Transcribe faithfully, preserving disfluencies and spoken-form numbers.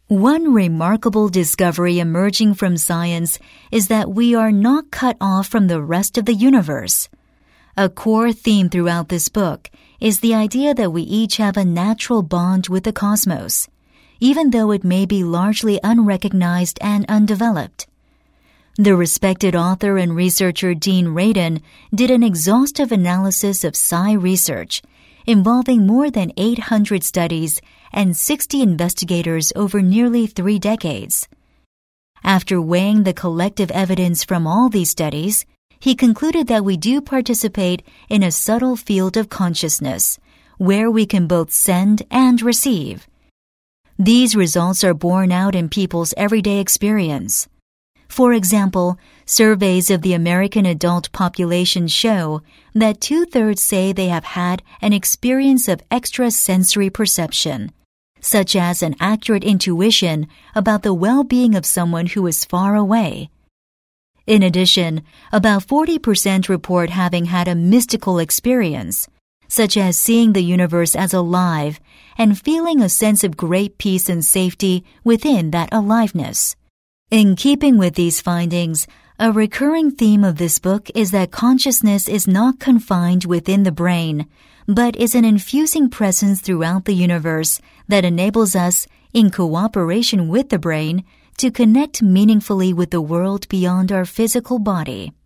One remarkable discovery emerging from science is that we are not cut off from the rest of the universe. A core theme throughout this book is the idea that we each have a natural bond with the cosmos, even though it may be largely unrecognized and undeveloped. The respected author and researcher Dean Radin did an exhaustive analysis of psi research involving more than eight hundred studies and sixty investigators over nearly three decades. After weighing the collective evidence from all these studies, he concluded that we do participate in a subtle field of consciousness, where we can both send and receive. These results are borne out in people's everyday experience. For example, surveys of the American adult population show that two-thirds say they have had an experience of extrasensory perception, such as an accurate intuition about the well-being of someone who is far away. In addition, about forty percent report having had a mystical experience, such as seeing the universe as alive and feeling a sense of great peace and safety within that aliveness. In keeping with these findings, a recurring theme of this book is that consciousness is not confined within the brain, but is an infusing presence throughout the universe that enables us, in cooperation with the brain, to connect meaningfully with the world beyond our physical body.